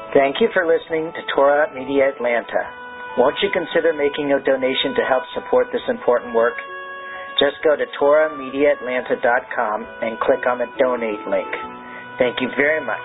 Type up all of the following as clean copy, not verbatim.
Thank you for listening to Torah Media Atlanta. Won't you consider making a donation to help support this important work? Just go to TorahMediaAtlanta.com and click on the donate link. Thank you very much.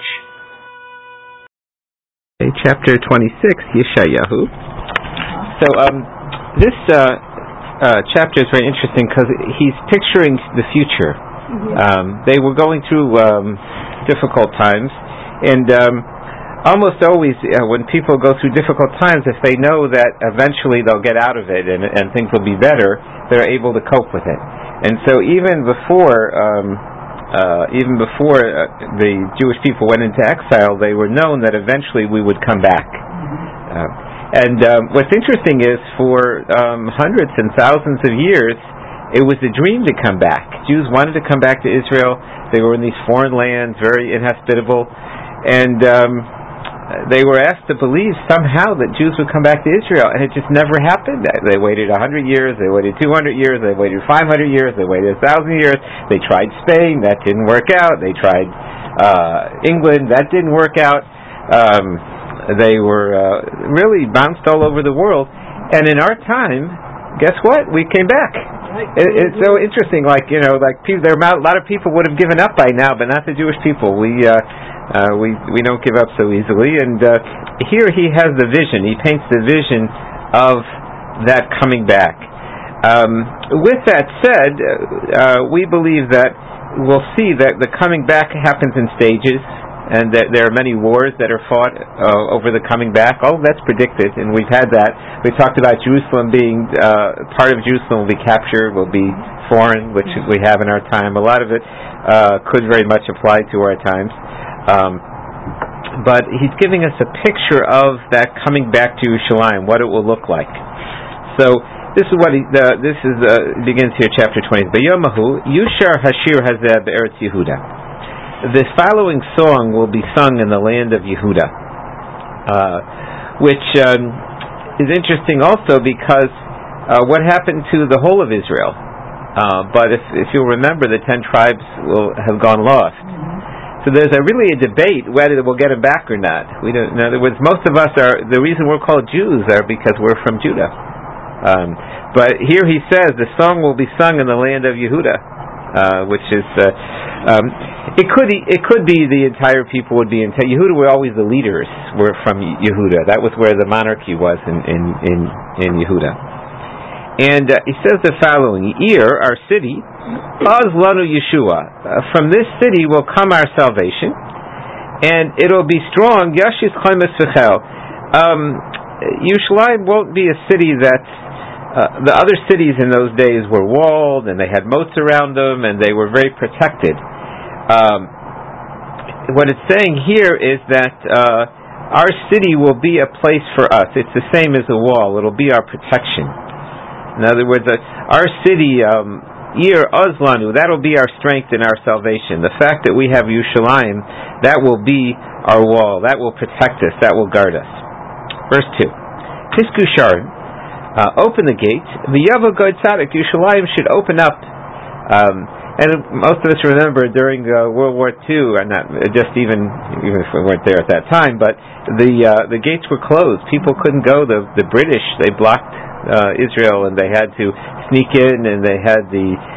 Chapter 26, Yeshayahu. So this chapter is very interesting because he's picturing the future. They were going through difficult times, and almost always when people go through difficult times, if they know that eventually they'll get out of it and things will be better, they're able to cope with it. And so even before the Jewish people went into exile, they were known that eventually we would come back. What's interesting is for hundreds and thousands of years, it was a dream to come back. Jews wanted to come back to Israel. They were in these foreign lands, very inhospitable, and they were asked to believe somehow that Jews would come back to Israel, and it just never happened. They waited 100 years, they waited 200 years, they waited 500 years, they waited 1,000 years. They tried Spain, that didn't work out. They tried England, that didn't work out. They were really bounced all over the world, and in our time, guess what? We came back. It's so interesting. There are a lot of people would have given up by now, but not the Jewish people. We don't give up so easily. And here he has the vision. He paints the vision of that coming back. With that said, we believe that we'll see that the coming back happens in stages, and that there are many wars that are fought over the coming back. All that's predicted, and we've had that. We talked about Jerusalem being part of Jerusalem will be captured, will be foreign, which we have in our time. A lot of it could very much apply to our times. But he's giving us a picture of that coming back to Yerushalayim, what it will look like. So this is what begins here, chapter 20. Bayomahu Yushar Hashir Hazeh Be'eretz Yehuda. The following song will be sung in the land of Yehuda, which is interesting also because what happened to the whole of Israel. But if you'll remember, the 10 tribes will have gone lost. So there's really a debate whether we'll get them back or not. We don't. In other words, most of us are. The reason we're called Jews are because we're from Judah. But here he says the song will be sung in the land of Yehuda, which is. It could be the entire people would be in Yehuda. Were always the leaders were from Yehuda. That was where the monarchy was in Yehuda. And he says the following: Ir, our city, Az lanu Yeshua. From this city will come our salvation, and it'll be strong. Yashis chaimes v'chel. Yerushalayim won't be a city that. The other cities in those days were walled, and they had moats around them, and they were very protected. What it's saying here is that our city will be a place for us. It's the same as a wall. It'll be our protection. In other words, our city, Ir Azlanu, that'll be our strength and our salvation. The fact that we have Yerushalayim, that will be our wall. That will protect us. That will guard us. Verse 2. Tisku Sharim. Open the gate. V'yavo Gad Tzadik. Yerushalayim should open up. And most of us remember during World War II, or not just even if we weren't there at that time, but the gates were closed. People couldn't go. The British, they blocked Israel, and they had to sneak in, and they had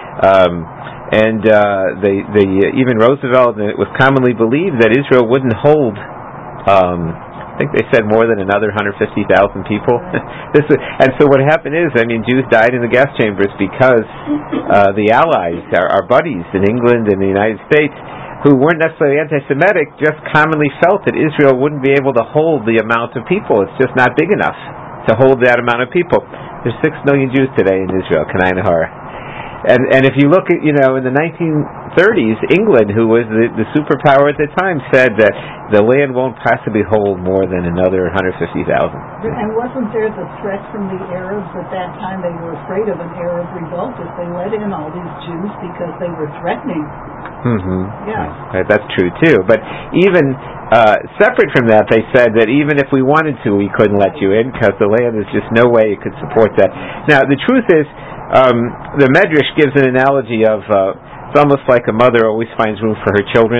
even Roosevelt, and it was commonly believed that Israel wouldn't hold. I think they said more than another 150,000 people. And so what happened is, Jews died in the gas chambers because the Allies, our buddies in England and the United States, who weren't necessarily anti-Semitic, just commonly felt that Israel wouldn't be able to hold the amount of people. It's just not big enough to hold that amount of people. There's 6 million Jews today in Israel, Kanai Nahar. And if you look at, in the 1930s, England, who was the superpower at the time, said that the land won't possibly hold more than another 150,000. And wasn't there the threat from the Arabs at that time? They were afraid of an Arab revolt if they let in all these Jews because they were threatening. Yeah. That's true, too. But even separate from that, they said that even if we wanted to, we couldn't let you in because the land is just no way it could support that. Now, the truth is, the Medrash gives an analogy of it's almost like a mother always finds room for her children.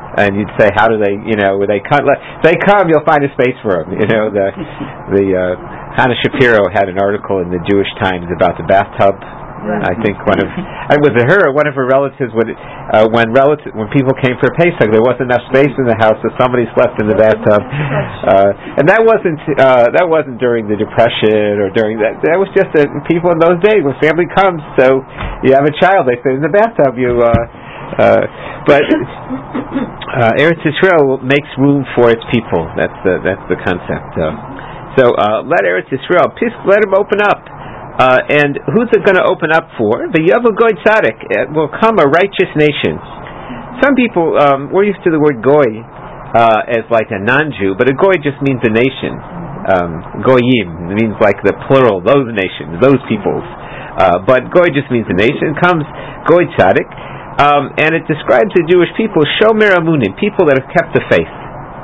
And you'd say, how do they, when they come, you'll find a space for them. Hannah Shapiro had an article in the Jewish Times about the bathtub. I think one of her relatives would, when people came for Pesach, there wasn't enough space in the house, so somebody slept in the bathtub. And that wasn't during the Depression or during that. That was just people in those days when family comes. So you have a child, they sit in the bathtub. But Eretz Yisrael makes room for its people. That's the concept. So let Eretz Yisrael, let him open up. And who's it going to open up for? The Yavel Goy Tzaddik. It will come a righteous nation. Some people, we're used to the word Goy as like a non-Jew, but a Goy just means a nation. Goyim means like the plural, those nations, those peoples. But Goy just means a nation. Comes Goy Tzaddik, and it describes the Jewish people, Shomer Amunim, people that have kept the faith.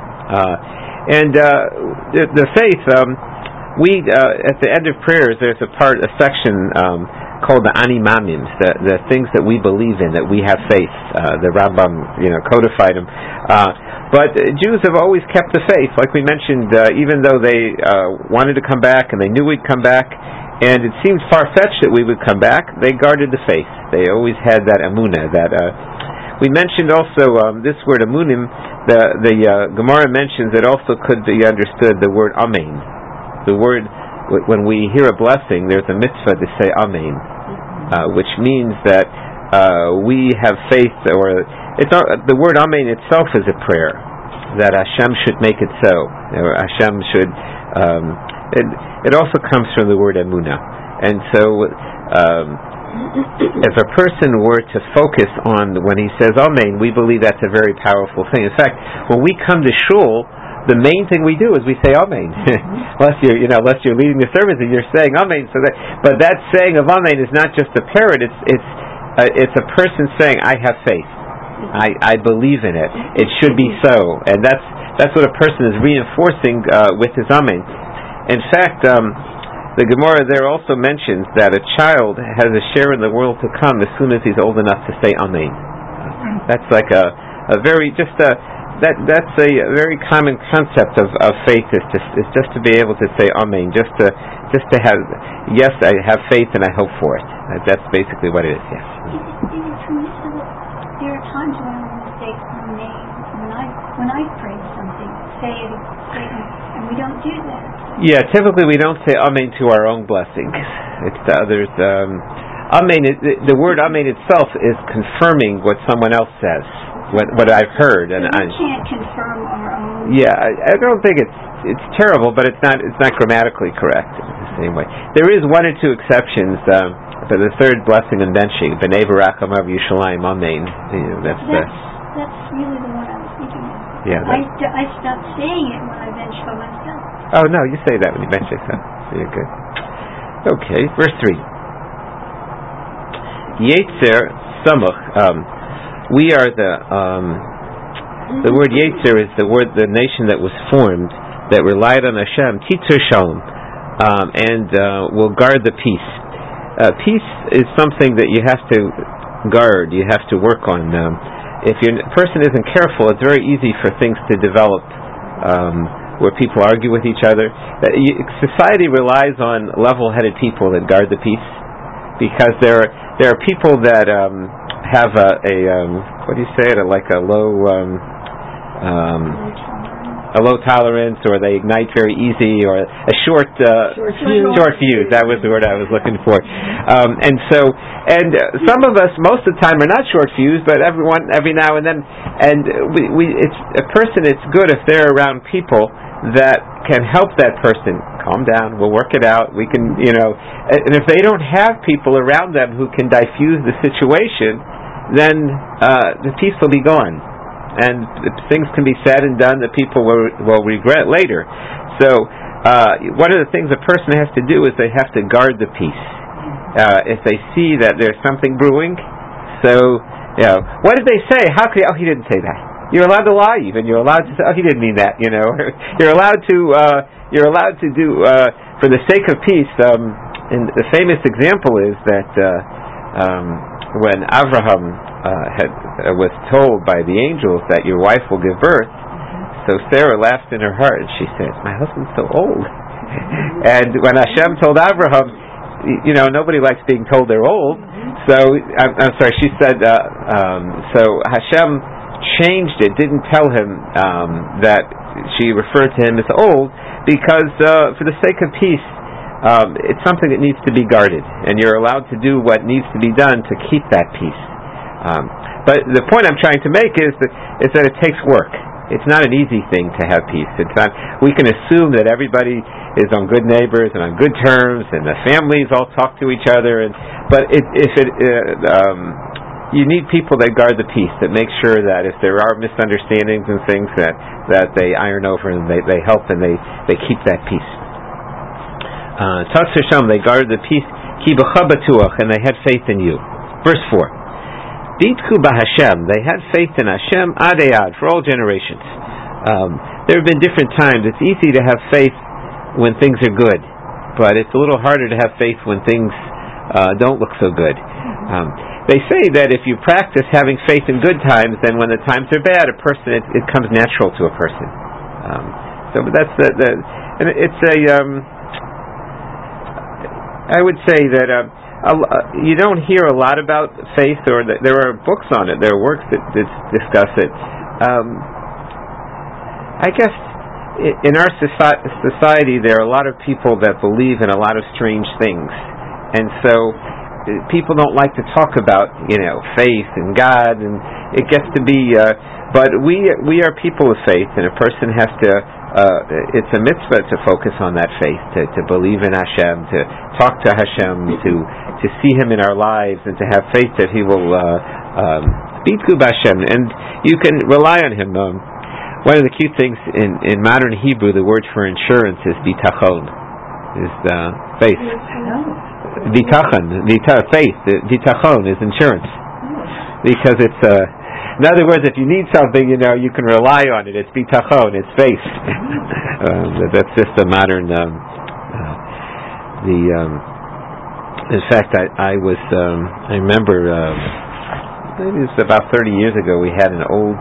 The faith... We at the end of prayers, there's a section called the Ani Mamims, the things that we believe in, that we have faith. The Rambam, codified them. But Jews have always kept the faith, like we mentioned. Even though they wanted to come back and they knew we'd come back, and it seemed far-fetched that we would come back, they guarded the faith. They always had that emunah. We mentioned also this word emunim. The Gemara mentions it also could be understood the word amen. The word, when we hear a blessing, there's a mitzvah to say Amen, which means that we have faith, or the word Amen itself is a prayer, that Hashem should make it so. Hashem should, it also comes from the word Emunah. And so, if a person were to focus on when he says Amen, we believe that's a very powerful thing. In fact, when we come to shul, the main thing we do is we say Amen. unless you're leading the service and you're saying Amen. But that saying of Amen is not just a parrot. It's a person saying, I have faith. I believe in it. It should be so. And that's what a person is reinforcing with his Amen. In fact, the Gemara there also mentions that a child has a share in the world to come as soon as he's old enough to say Amen. That's like a very That's a very common concept of faith. Is just to be able to say Amen, just to have, yes, I have faith and I hope for it. That's basically what it is. Yes. There are times when I want to say Amen when I pray something, say it, and we don't do that. Yeah, typically we don't say Amen to our own blessings. It's to others. Amen. The word Amen itself is confirming what someone else says. What I've heard, and I can't confirm our own. Yeah, I don't think it's terrible, but it's not grammatically correct in the same way. There is one or two exceptions. But the third blessing in benching, B'nai Barak Amar Yushalayim Amen. That's really the one I was thinking of. Yeah. I stopped saying it when I bench for myself. Oh no, you say that when you bench yourself. So you're good. Okay, verse 3. Yetzer Samuch. We are the word Yetzer is the nation that was formed, that relied on Hashem, Titzur Shalom, and will guard the peace. Peace is something that you have to guard, you have to work on. If a person isn't careful, it's very easy for things to develop where people argue with each other. Society relies on level-headed people that guard the peace, because there are people that have what do you say it, like a low tolerance, or they ignite very easy, or a short fuse. That was the word I was looking for. And some of us, most of the time, are not short fuse, but every now and then. And it's good if they're around people that can help that person calm down. We'll work it out. We can, and if they don't have people around them who can diffuse the situation, then the peace will be gone, and things can be said and done that people will regret later. So one of the things a person has to do is they have to guard the peace. If they see that there's something brewing, what did they say? How could he didn't say that. You're allowed to lie, even. You're allowed to say, he didn't mean that. You're allowed to do for the sake of peace. And the famous example is that when Avraham was told by the angels that your wife will give birth, so Sarah laughed in her heart and she said, "My husband's so old." And when Hashem told Avraham, nobody likes being told they're old. So I'm sorry. She said. So Hashem changed it. Didn't tell him that she referred to him as old, because for the sake of peace, it's something that needs to be guarded, and you're allowed to do what needs to be done to keep that peace. But the point I'm trying to make is that it takes work. It's not an easy thing to have peace. It's not. We can assume that everybody is on good neighbors and on good terms, and the families all talk to each other. But you need people that guard the peace, that make sure that if there are misunderstandings and things, that they iron over and they help and they keep that peace. They guarded the peace, ki b'cha batuach, and they had faith in you. Verse 4. Bitku b'Hashem, they had faith in Hashem ad ead, for all generations. There have been different times. It's easy to have faith when things are good, but it's a little harder to have faith when things don't look so good. They say that if you practice having faith in good times, then when the times are bad, it comes natural to a person. So that's and it's I would say that you don't hear a lot about faith, or there are books on it. There are works that discuss it. I guess in our society, there are a lot of people that believe in a lot of strange things, and so people don't like to talk about faith and God, and it gets to be. But we are people of faith, and a person has to. It's a mitzvah to focus on that faith, to believe in Hashem, to talk to Hashem, to see Him in our lives, and to have faith that He will bitku b'Hashem, and you can rely on Him. One of the cute things in modern Hebrew, the word for insurance is bitachon, is faith. Bitachon, faith. Bitachon is insurance, because it's in other words, if you need something, you can rely on it. It's bitachon, it's faith. That's just a modern. In fact, I remember maybe it was about 30 years ago. We had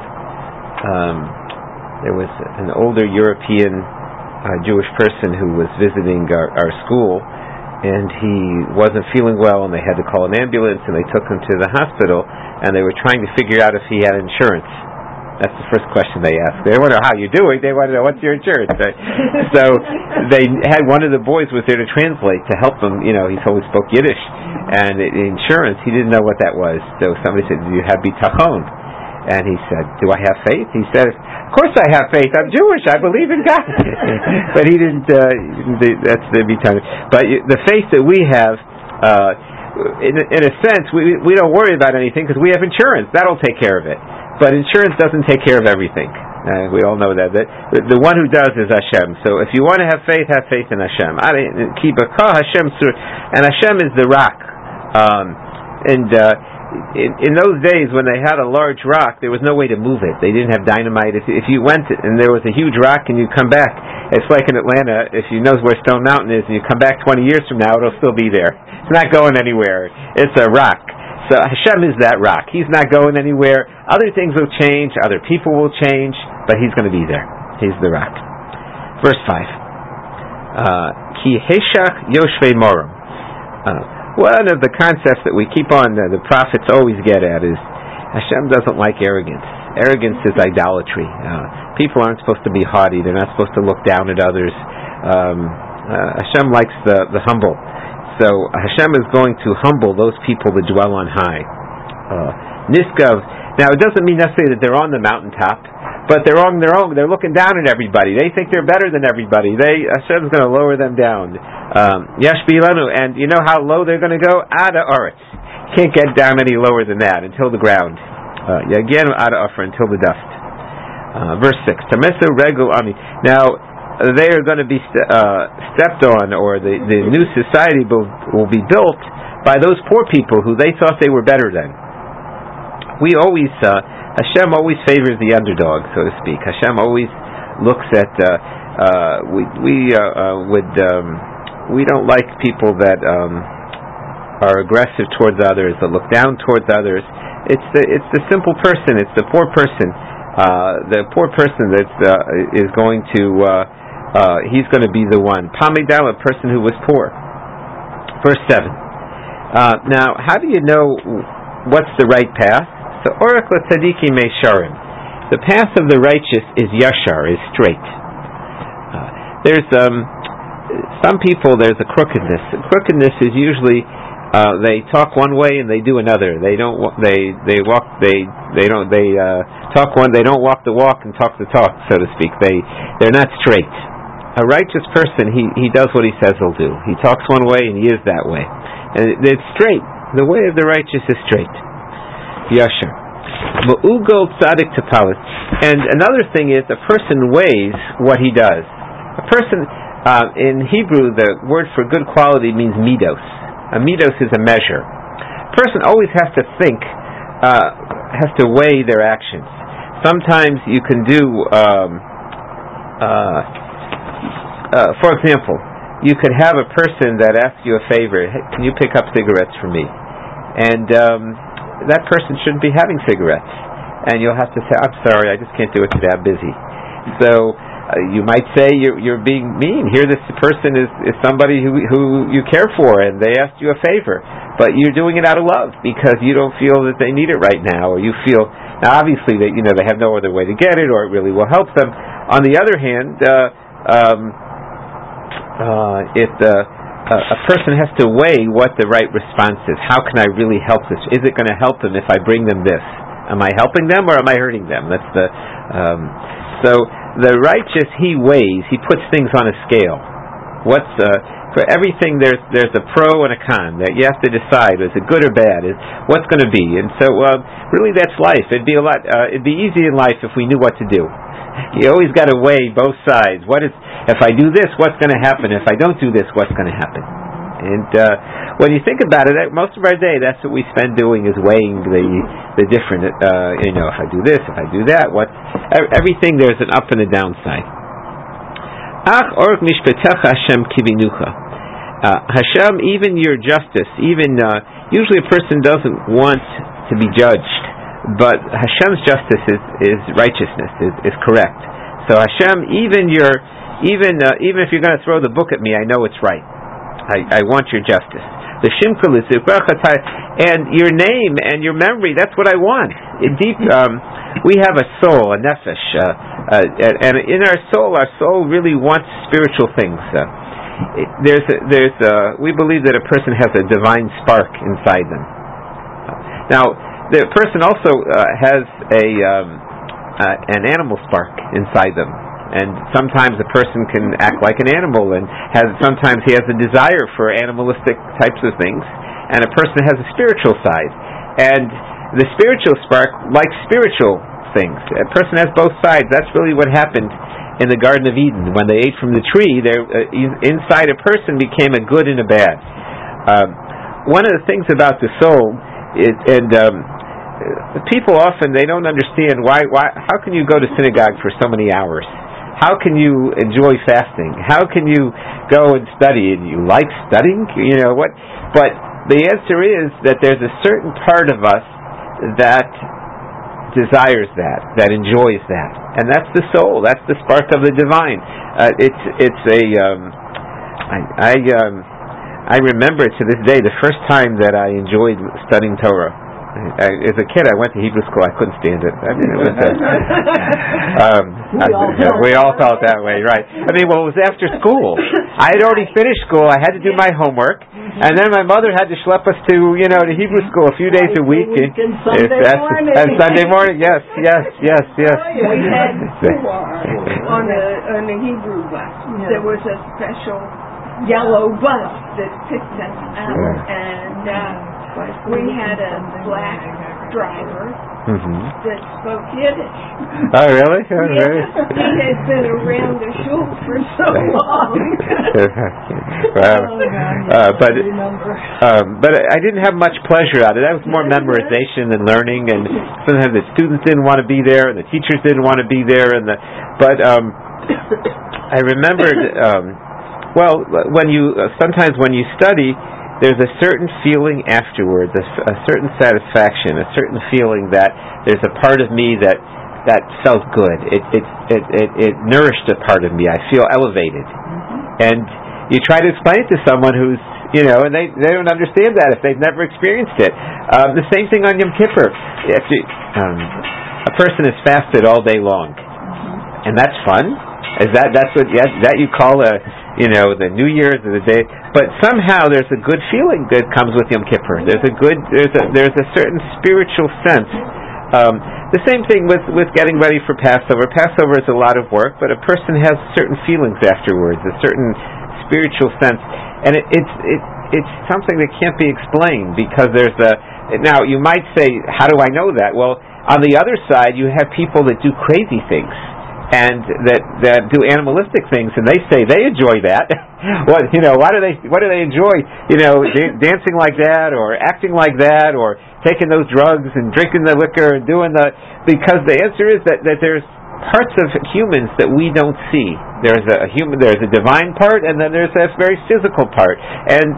there was an older European Jewish person who was visiting our school, and he wasn't feeling well, and they had to call an ambulance, and they took him to the hospital, and they were trying to figure out if he had insurance. That's the first question they asked. They want to know how you're doing. They want to know, what's your insurance? So they had one of the boys was there to translate, to help him. He always spoke Yiddish, and insurance, he didn't know what that was. So somebody said, "Do you have bitachon?" And he said, "Do I have faith?" He said, "Of course I have faith. I'm Jewish. I believe in God." But he didn't. That's the bitachon. But the faith that we have, in a sense, we don't worry about anything because we have insurance. That'll take care of it. But insurance doesn't take care of everything. We all know that. The one who does is Hashem. So if you want to have faith in Hashem. And Hashem is the rock. In those days when they had a large rock, there was no way to move it. They didn't have dynamite. If you went and there was a huge rock and you come back, it's like in Atlanta, if you know where Stone Mountain is and you come back 20 years from now, it'll still be there. It's not going anywhere. It's a rock. So Hashem is that rock. He's not going anywhere. Other things will change. Other people will change. But He's going to be there. He's the rock. Verse 5. Ki heshach yoshvei morim. One of the concepts that we keep on, the prophets always get at, is Hashem doesn't like arrogance. Arrogance is idolatry. People aren't supposed to be haughty. They're not supposed to look down at others. Hashem likes the humble. So Hashem is going to humble those people that dwell on high. Niskav. Now it doesn't mean necessarily that they're on the mountaintop, but they're on their own. They're looking down at everybody. They think they're better than everybody. Hashem's going to lower them down. Yashbilanu, and you know how low they're going to go? Ada Aretz. Can't get down any lower than that, until the ground. Yagenu Ada Afra, until the dust. Verse 6. Tamesu Regu Ami. Now they are going to be stepped on, or the new society will be built by those poor people who they thought they were better than. Hashem always favors the underdog, so to speak. Hashem always looks at. We don't like people that are aggressive towards others, that look down towards others. It's the simple person. It's the poor person. The poor person that is going to he's going to be the one. Pamidal, a person who was poor. Verse 7. Now, how do you know what's the right path? So, Orach l'tzadiki meisharim. The path of the righteous is yashar, is straight. There's some people. There's a crookedness. Crookedness is usually they talk one way and they do another. They don't. They walk. They talk one. They don't walk the walk and talk the talk, so to speak. They're not straight. A righteous person, he does what he says he'll do. He talks one way and he is that way. And it's straight. The way of the righteous is straight. Yashar. Ma'ugol tzadik tapalit. And another thing is, a person weighs what he does. A person, in Hebrew, the word for good quality means midos. A midos is a measure. A person always has to think, has to weigh their actions. Sometimes you can do, for example, you could have a person that asks you a favor. Hey, can you pick up cigarettes for me? And that person shouldn't be having cigarettes. And you'll have to say, I'm sorry, I just can't do it today, I'm busy. So you might say you're being mean. Here this person is somebody who you care for, and they asked you a favor. But you're doing it out of love because you don't feel that they need it right now, or you feel, now obviously that they have no other way to get it, or it really will help them. On the other hand, if a person has to weigh what the right response is. How can I really help this? Is it going to help them if I bring them this? Am I helping them or am I hurting them? That's the so the righteous, he weighs, he puts things on a scale. What's for everything there's a pro and a con that you have to decide, is it good or bad? What's going to be? And so really that's life. It'd be easy in life if we knew what to do. You always got to weigh both sides. If I do this, what's going to happen? If I don't do this, what's going to happen? And when you think about it, most of our day, that's what we spend doing, is weighing the different. If I do this, if I do that, everything there's an up and a downside. Ach orach mishpatecha Hashem kivinucha. Hashem, even your justice, usually a person doesn't want to be judged. But Hashem's justice is righteousness, is correct. So Hashem, even if you're going to throw the book at me, I know it's right. I want your justice. The Shimkul is and your name and your memory. That's what I want. We have a soul, a nefesh, and in our soul really wants spiritual things. We believe that a person has a divine spark inside them. Now, the person also has an animal spark inside them, and sometimes a person can act like an animal, and sometimes he has a desire for animalistic types of things, and a person has a spiritual side, and the spiritual spark likes spiritual things. A person has both sides. That's really what happened in the Garden of Eden. When they ate from the tree, inside a person became a good and a bad. One of the things about the soul people often, they don't understand why. How can you go to synagogue for so many hours? How can you enjoy fasting? How can you go and study? And you like studying? What? But the answer is that there's a certain part of us that desires that enjoys that, and that's the soul. That's the spark of the divine. I remember to this day the first time that I enjoyed studying Torah. As a kid, I went to Hebrew school. I couldn't stand it. I mean, it was. We all felt that way, right? It was after school. I had already finished school. I had to do my homework, and then my mother had to schlep us to Hebrew school a few days a week. And Sunday morning, yes. We had on the Hebrew bus. There was a special yellow bus that picked us up, and we had a black driver that spoke Yiddish. Oh, really? Oh, yes. really? He had been around the shul for so long. But I didn't have much pleasure out of it. That was more memorization than learning, and sometimes the students didn't want to be there, and the teachers didn't want to be there, but I remembered. Sometimes when you study, there's a certain feeling afterwards, a certain satisfaction, a certain feeling that there's a part of me that felt good. It nourished a part of me. I feel elevated. And you try to explain it to someone who's, and they don't understand that if they've never experienced it. The same thing on Yom Kippur. A person is fasted all day long, and that's fun. That's what that you call the New Year's or the day? But somehow there's a good feeling that comes with Yom Kippur. There's a certain spiritual sense. The same thing with getting ready for Passover. Passover is a lot of work, but a person has certain feelings afterwards, a certain spiritual sense, and it's something that can't be explained because now you might say, how do I know that? Well, on the other side, you have people that do crazy things and that do animalistic things, and they say they enjoy that. Why do they enjoy dancing like that or acting like that or taking those drugs and drinking the liquor and because the answer is that there's parts of humans that we don't see. There's a divine part, and then there's a very physical part, and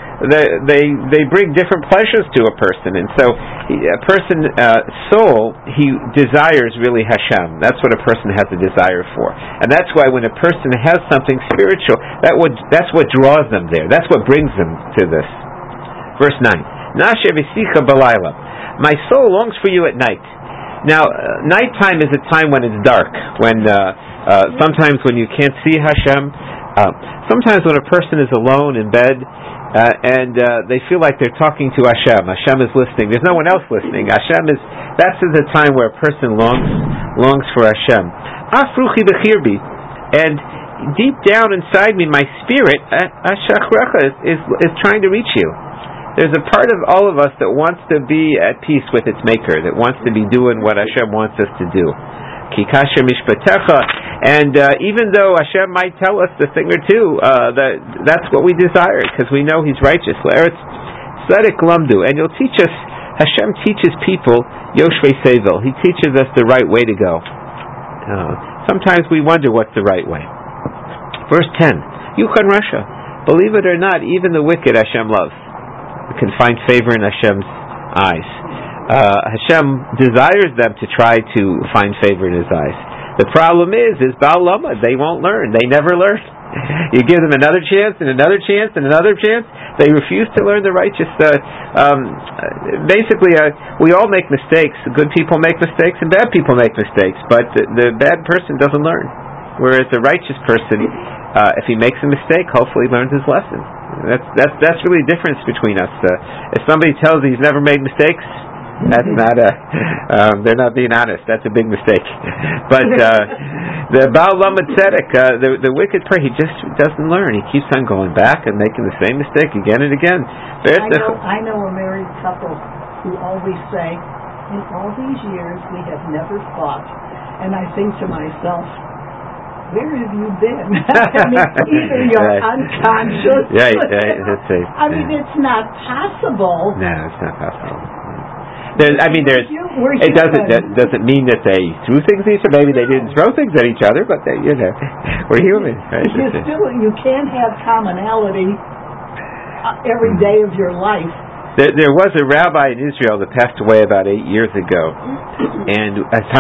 they bring different pleasures to a person. And so, a person soul, he desires really Hashem. That's what a person has a desire for, and that's why when a person has something spiritual, that's what draws them there. That's what brings them to this. Verse 9: Nashe v'sicha b'layla. My soul longs for you at night. Now, nighttime is a time when it's dark, when sometimes when you can't see Hashem, sometimes when a person is alone in bed and they feel like they're talking to Hashem. Hashem is listening. There's no one else listening. That's the time where a person longs for Hashem. Afruchi b'chirbi, and deep down inside me, my spirit, Ashachrecha, is trying to reach you. There's a part of all of us that wants to be at peace with its Maker, that wants to be doing what Hashem wants us to do. Kikasher mishpatecha, and even though Hashem might tell us a thing or two, that's what we desire, because we know He's righteous. Tzedek lamdu, and you'll teach us. Hashem teaches people yoshvei sevel. He teaches us the right way to go. Sometimes we wonder what's the right way. Verse 10: Yuchan Rasha, believe it or not, even the wicked Hashem loves. Can find favor in Hashem's eyes. Hashem desires them to try to find favor in His eyes. The problem is Baal Lama. They won't learn. They never learn. You give them another chance and another chance and another chance. They refuse to learn the righteous. Basically, we all make mistakes. Good people make mistakes and bad people make mistakes. But the bad person doesn't learn. Whereas the righteous person, if he makes a mistake, hopefully learns his lesson. That's really the difference between us. If somebody tells you he's never made mistakes, that's not they're not being honest. That's a big mistake. But the Baal Lamed Tzedek, the wicked person, he just doesn't learn. He keeps on going back and making the same mistake again and again. I know a married couple who always say, in all these years we have never fought, and I think to myself, where have you been? I mean, either you're unconscious. I mean, it's not possible. No, it's not possible. It doesn't mean that they threw things at each other. Maybe they didn't throw things at each other, but we're human. Right? You can't have commonality every day of your life. There was a rabbi in Israel that passed away about 8 years ago, and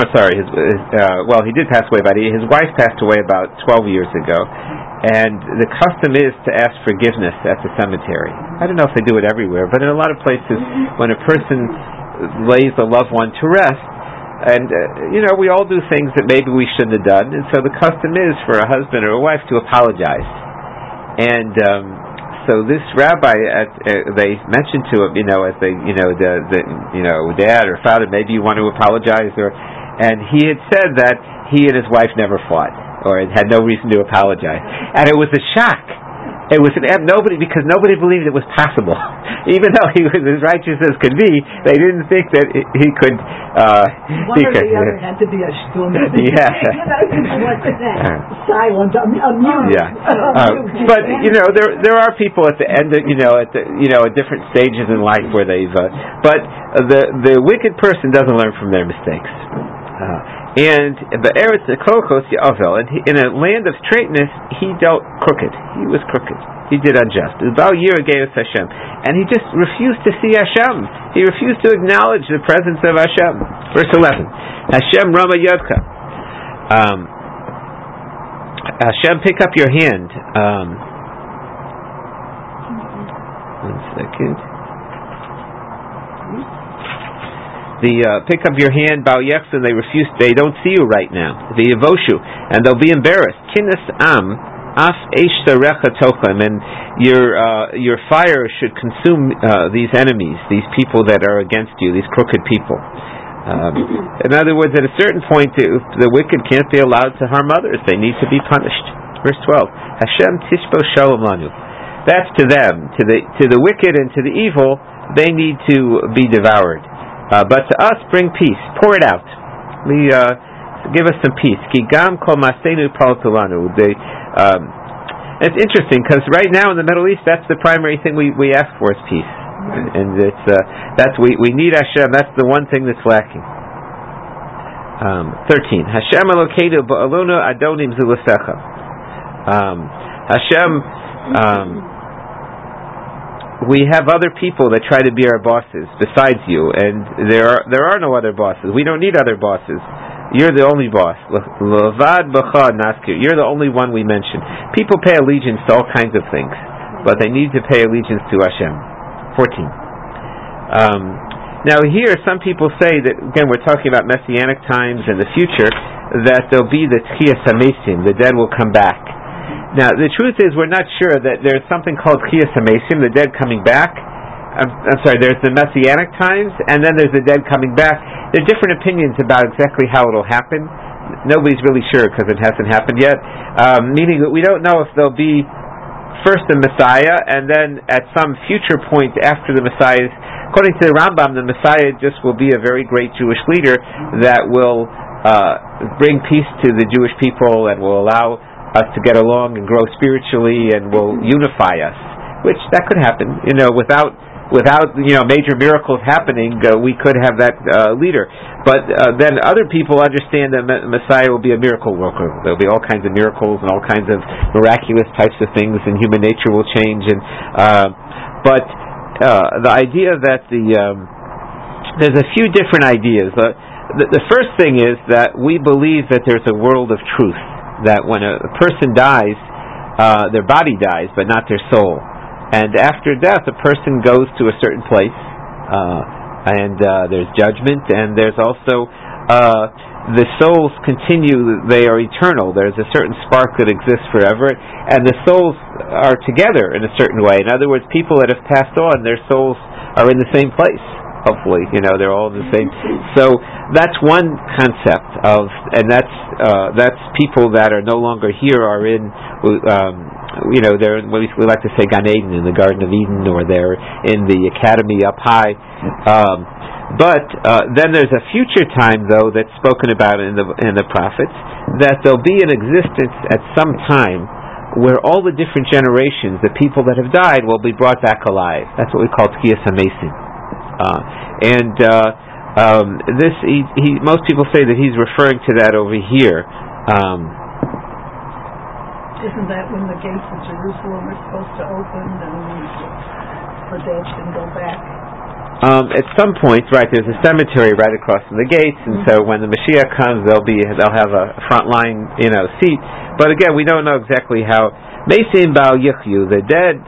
he did pass away about 8 years. His wife passed away about 12 years ago, and the custom is to ask forgiveness at the cemetery. I don't know if they do it everywhere, but in a lot of places, when a person lays a loved one to rest, and we all do things that maybe we shouldn't have done, and so the custom is for a husband or a wife to apologize. And so this rabbi, they mentioned to him, dad or father, maybe you want to apologize, and he had said that he and his wife never fought, or had no reason to apologize, and it was a shock. It was because nobody believed it was possible. Even though he was as righteous as could be, they didn't think that he could. One or the other had to be a shtum. Yeah. Silent, mute. Yeah. But there are people at the end, at different stages in life where they've. But the wicked person doesn't learn from their mistakes. And Be'eretz Kokos Yavel, and in a land of straightness, he dealt crooked. He was crooked. He did unjust. Ubal Yira Geus Hashem. And he just refused to see Hashem. He refused to acknowledge the presence of Hashem. Verse 11. Hashem Rama Yodka. Hashem, pick up your hand. One second. Pick up your hand, Bal Yechson, they refuse, they don't see you right now. The Yavoshu, and they'll be embarrassed. Kinas Am, Af Eish Sarecha Tochem, and your fire should consume these enemies, these people that are against you, these crooked people. In other words, at a certain point, the wicked can't be allowed to harm others. They need to be punished. Verse 12. Hashem Tishbo Shalom Lanu. That's to them, to the wicked and to the evil, they need to be devoured. But to us, bring peace. Pour it out. Give us some peace. It's interesting because right now in the Middle East, that's the primary thing we ask for is peace, and we need Hashem. That's the one thing that's lacking. 13. Hashem Elokeinu ba'alonu adonim zulasecha. Hashem. We have other people that try to be our bosses besides you, and there are no other bosses. We don't need other bosses. You're the only boss. Levad b'cha naskir. You're the only one we mention. People pay allegiance to all kinds of things, but they need to pay allegiance to Hashem. 14. Now here, some people say that, again, we're talking about messianic times and the future, that there'll be the Tchiyas HaMesim, the dead will come back. Now, the truth is, we're not sure that there's something called Tchiyas HaMesim, the dead coming back. I'm sorry, there's the Messianic times, and then there's the dead coming back. There are different opinions about exactly how it'll happen. Nobody's really sure because it hasn't happened yet. Meaning that we don't know if there'll be first the Messiah, and then at some future point after the Messiah, according to the Rambam, the Messiah just will be a very great Jewish leader that will bring peace to the Jewish people and will allow us to get along and grow spiritually and will unify us, which that could happen, without major miracles happening, we could have that leader. But then other people understand that Messiah will be a miracle worker. There'll be all kinds of miracles and all kinds of miraculous types of things, and human nature will change. And but the idea that there's a few different ideas. The first thing is that we believe that there's a world of truth. That when a person dies, their body dies, but not their soul. And after death, a person goes to a certain place, and there's judgment, and there's also the souls continue, they are eternal. There's a certain spark that exists forever, and the souls are together in a certain way. In other words, people that have passed on, their souls are in the same place. Hopefully, they're all the same. So that's one concept and that's people that are no longer here are in, they're in what we like to say Gan Eden, in the Garden of Eden, or they're in the academy up high. But then there's a future time, though, that's spoken about in the prophets, that there'll be an existence at some time where all the different generations, the people that have died, will be brought back alive. That's what we call Tchiyas HaMesim. This most people say that he's referring to that over here. Isn't that when the gates of Jerusalem are supposed to open and the dead can go back? At some point, right? There's a cemetery right across from the gates, and so when the Mashiach comes, they'll have a front line, seat. But again, we don't know exactly how. Mesim Bal Yichyu, the dead.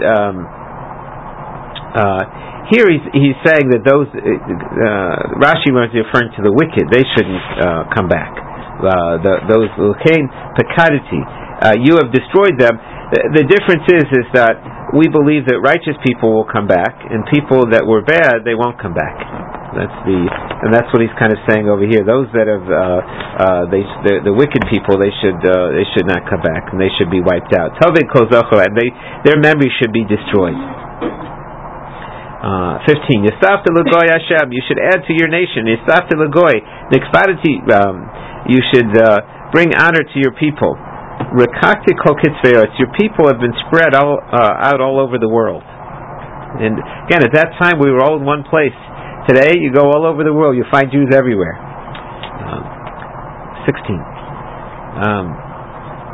Here he's saying that those Rashi was referring to the wicked. They shouldn't come back. Those Lukain Pekaditi, you have destroyed them. The difference is that we believe that righteous people will come back, and people that were bad, they won't come back. That's what he's kind of saying over here. Those that have the wicked people, they should not come back, and they should be wiped out. Tovei Kozocho, and their memory should be destroyed. 15. Yisafta Lagoy Hashem. You should add to your nation. Yisafta Lagoy. Nikfadati. You should bring honor to your people. Rekakti Kol Kitzveyot. Your people have been spread out all over the world. And again, at that time we were all in one place. Today you go all over the world. You find Jews everywhere. 16.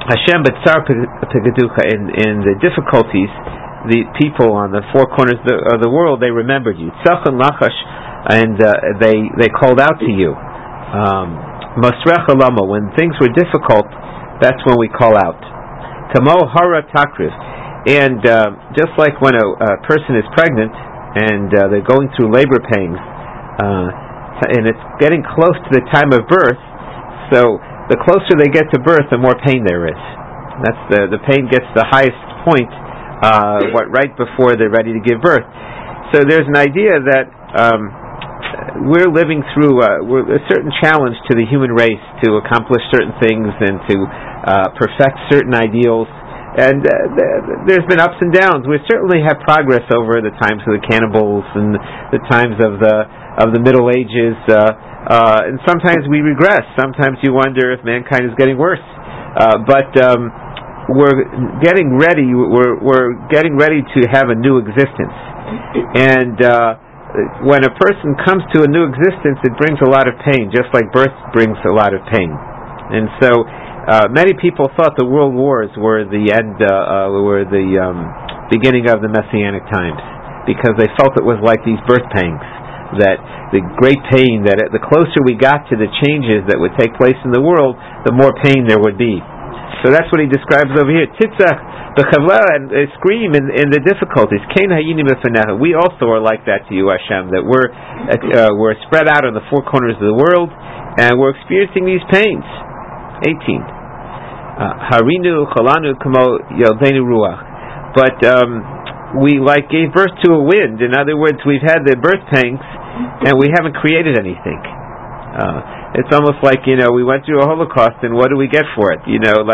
Hashem b'tzar pegaducha, in the difficulties, the people on the four corners of the world, they remembered you. Tzachon lachash, and they called out to you. Masrecha lama, when things were difficult, that's when we call out. Kamo hara takriv, and just like when a person is pregnant and they're going through labor pains, and it's getting close to the time of birth, so the closer they get to birth, the more pain there is. That's the pain gets the highest point right before they're ready to give birth. So there's an idea that we're living through a certain challenge to the human race to accomplish certain things and to perfect certain ideals. And there's been ups and downs. We certainly have progress over the times of the cannibals and the times of the Middle Ages. And sometimes we regress. Sometimes you wonder if mankind is getting worse. But we're getting ready. We're getting ready to have a new existence. And when a person comes to a new existence, it brings a lot of pain, just like birth brings a lot of pain. And so many people thought the world wars were the end, were the beginning of the Messianic times, because they felt it was like these birth pangs, that the great pain, that the closer we got to the changes that would take place in the world, the more pain there would be. So that's what he describes over here. Titzach b'chavla, and scream in the difficulties. Kein hayini b'fanecha. We also are like that to you, Hashem, that we're spread out on the four corners of the world, and we're experiencing these pains. 18. Harinu chalanu kamo yaldenu ruach. But we gave birth to a wind. In other words, we've had the birth pangs, and we haven't created anything. It's almost like, we went through a Holocaust, and what do we get for it?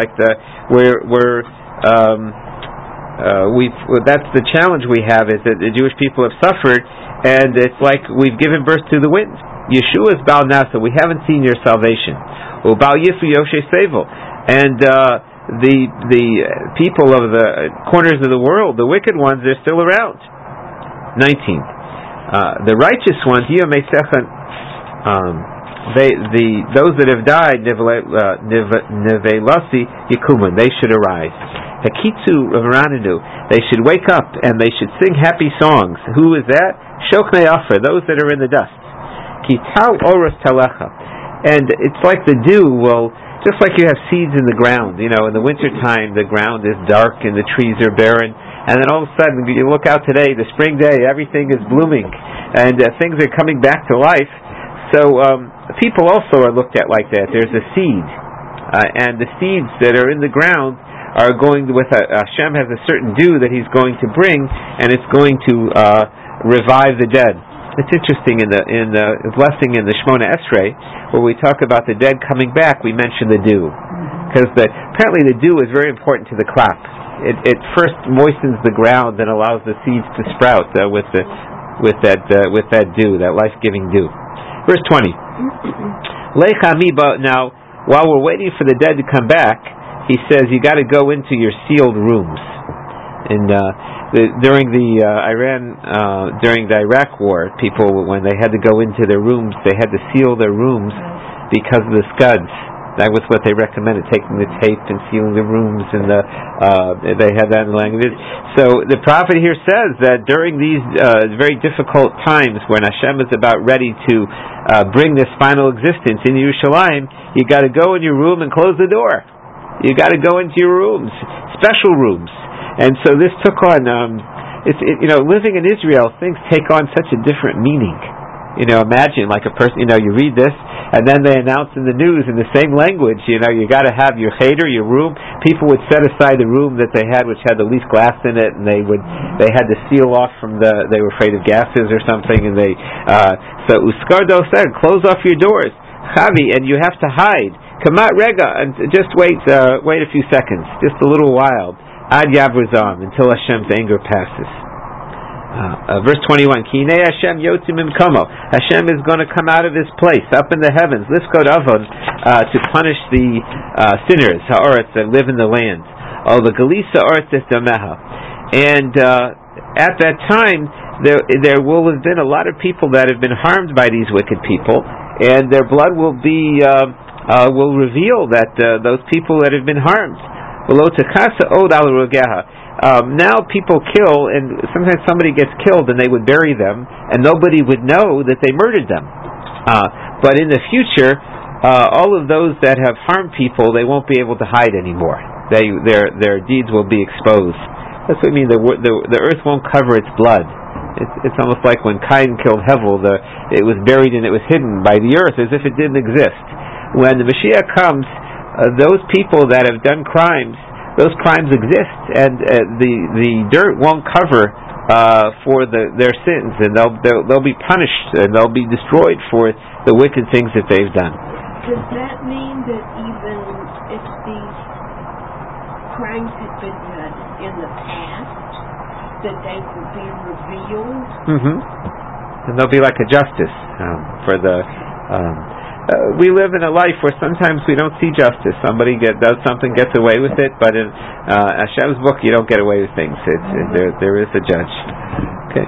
That's the challenge we have, is that the Jewish people have suffered, and it's like we've given birth to the wind. Yeshua is Baal Nasa. We haven't seen your salvation. Baal Yifu Yoshe Sevel. And the people of the corners of the world, the wicked ones, they're still around. 19. The righteous ones, those that have died, Nevelasi Yikumun, they should arise. Hakitsu Rananu, they should wake up and they should sing happy songs. Who is that? Shoknei Afra, those that are in the dust. Kital Oros Telecha, and it's like the dew will. Just like you have seeds in the ground, in the wintertime the ground is dark and the trees are barren, and then all of a sudden you look out today, the spring day, everything is blooming, and things are coming back to life. So people also are looked at like that. There's a seed, and the seeds that are in the ground are going with Hashem has a certain dew that He's going to bring, and it's going to revive the dead. It's interesting in the blessing in the Shemona Esrei, where we talk about the dead coming back, we mention the dew, because apparently the dew is very important to the crop. It first moistens the ground and allows the seeds to sprout with that dew, that life-giving dew. Verse 20. Now, while we're waiting for the dead to come back, he says you got to go into your sealed rooms. And during the Iraq War, people, when they had to go into their rooms, they had to seal their rooms because of the scuds. That was what they recommended, taking the tape and sealing the rooms, and they had that in the language. So the prophet here says that during these very difficult times when Hashem is about ready to bring this final existence in Yerushalayim, you got to go in your room and close the door. You got to go into your rooms, special rooms. And so this took on, living in Israel, things take on such a different meaning. Imagine like a person, you read this, and then they announce in the news in the same language, you got to have your cheder, your room. People would set aside the room that they had, which had the least glass in it, and they had to seal off they were afraid of gases or something, and so Uskardo said, close off your doors. Chavi, and you have to hide. Kamat Rega, and just wait a few seconds, just a little while. Ad Yavuzam, until Hashem's anger passes. Verse 21, Ki Hinei Hashem yotzim imkomo. Hashem is going to come out of His place, up in the heavens, lifkod avon, to punish the sinners, ha'oretz, that live in the land. The galisa oretz dameha. And at that time, there will have been a lot of people that have been harmed by these wicked people, and their blood will reveal that those people that have been harmed. Now people kill, and sometimes somebody gets killed and they would bury them, and nobody would know that they murdered them. But in the future, all of those that have harmed people, they won't be able to hide anymore. Their deeds will be exposed. That's what I mean. The earth won't cover its blood. It's almost like when Cain killed Hevel. It was buried and it was hidden by the earth as if it didn't exist. When the Mashiach comes, those people that have done crimes, those crimes exist, and the dirt won't cover for their sins, and they'll be punished and they'll be destroyed for the wicked things that they've done. Does that mean that even if these crimes had been done in the past, that they will be revealed? Mm-hmm. And there'll be like a justice for the. We live in a life where sometimes we don't see justice. Somebody does something, gets away with it, but in Hashem's book, you don't get away with things. There is a judge. Okay.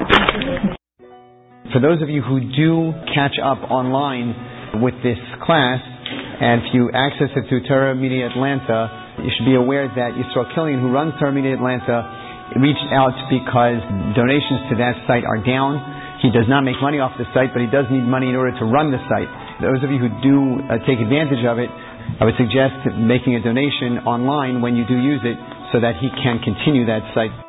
For those of you who do catch up online with this class, and if you access it through Torah Media Atlanta, you should be aware that Yisrael Killian, who runs Torah Media Atlanta, reached out because donations to that site are down. He does not make money off the site, but he does need money in order to run the site. Those of you who do take advantage of it, I would suggest making a donation online when you do use it so that he can continue that site.